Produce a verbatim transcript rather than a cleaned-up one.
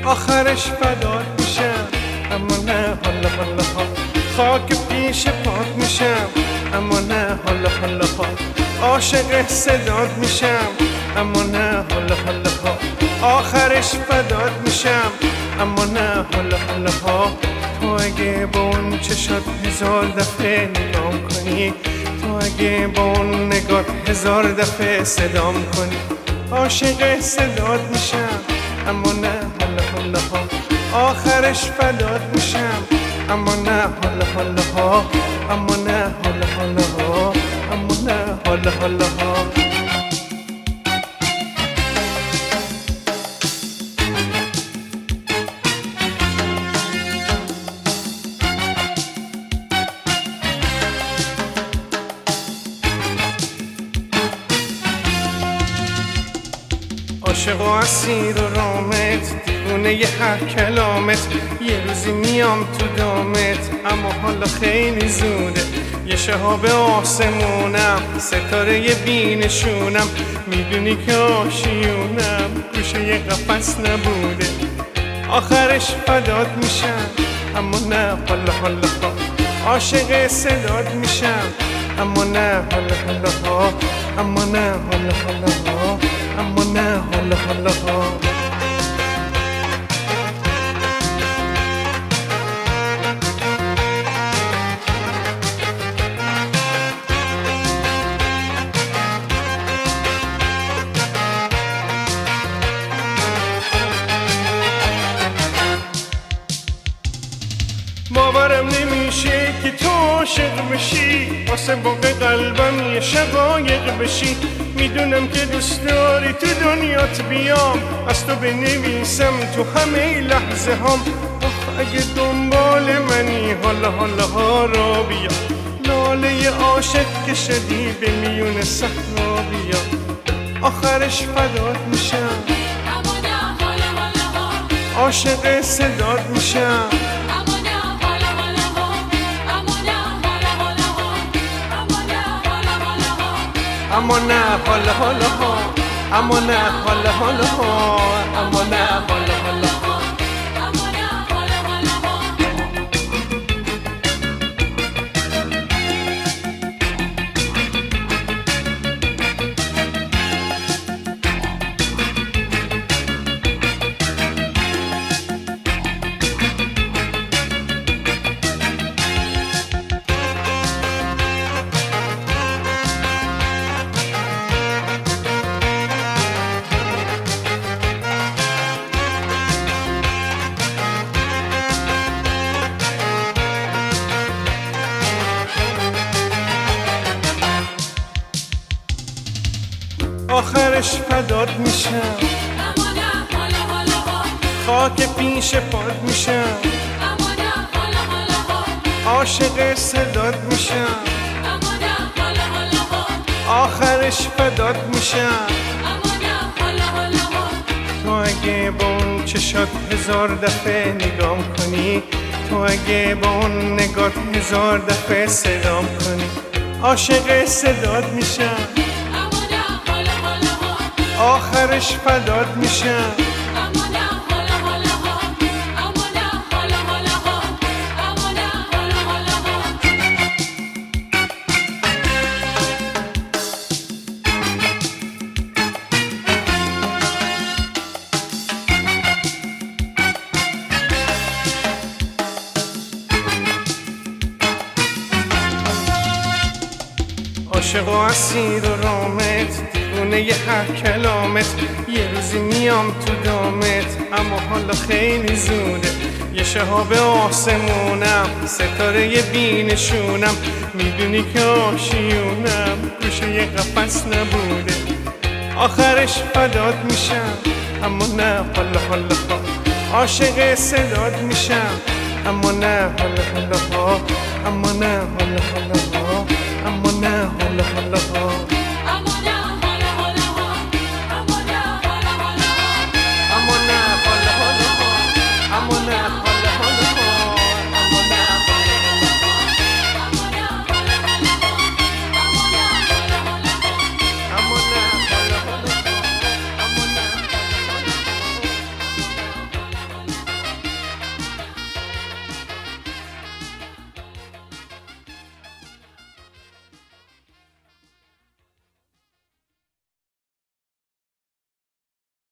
آخرش فدات میشم اما نه حالا حالا ها، خاک پیش پات میشم اما نه حالا حالا ها، عاشق صدات میشم اما نه حالا حالا ها، آخرش فدات میشم اما نه حالا حالا ها. تو اگه با اون چشات هزار دفعه نگام کنی، تو اگه با اون نگات هزار دفعه صدام کنی، عاشق صدات میشم اما نه حالا حالا ها، آخرش فدات میشم اما نه حالا حالا ها، اما نه حالا حالا ها، اما نه حالا حالا ها. عاشق و اسیر و رامت، دیوونه ی هر کلامت، یه روزی میام تو دامت اما حالا خیلی زوده. یه شهاب آسمونم، ستاره ی بینشونم، میدونی که آشیونم گوشه ی قفس نبوده. آخرش فدات میشم اما نه حالا حالا ها، عاشق صدات میشم اما نه حالا حالا ها، اما نه حالا حالا ها، اما نه حالا حالا ها. باورم نمیشه که تو عاشق بشی، واسه باغ قلبم یه شقایق بشی. میدونم که دوست داری تو دنیات بیام، از تو بنویسم تو همه لحظه هام. آخ اگه دنبال منی حالا حالا ها را بیا، لاله عاشق که شدی به میون صحرا بیا. آخرش فدات میشم اما نه حالا حالا ها، عاشق صدات میشم اما نه حالا حالا ها، اما نه حالا حالا ها، اما نه حالا حالا ها، اما نه حالا حالا ها، اما نه حالا حالا ها، اما نه حالا حالا ها. اما نه حالا حالا ها. آخرش فدات میشم اما نه حالا حالا ها، خاک پیش پات میشم اما نه حالا حالا ها، عاشق صدات میشم اما نه حالا حالا ها، آخرش فدات میشم اما نه حالا حالا ها. تو اگه با اون چشات هزار دفعه نگام کنی، تو اگه با اون نگات هزار دفعه صدام کنی، عاشق صدات میشم آخرش فدات میشم اما نه حالا حالا ها، اما نه حالا حالا ها، اما نه حالا حالا ها. عاشق و اسیر و رامت، دیوونه ی هر کلامت، یه روزی میام تو دامت اما حالا خیلی زوده. یه شهاب آسمونم، ستاره ی بینشونم، میدونی که آشیونم گوشه ی قفس نبوده. آخرش فدات میشم اما نه حالا حالا ها، عاشق صدات میشم اما نه حالا حالا ها،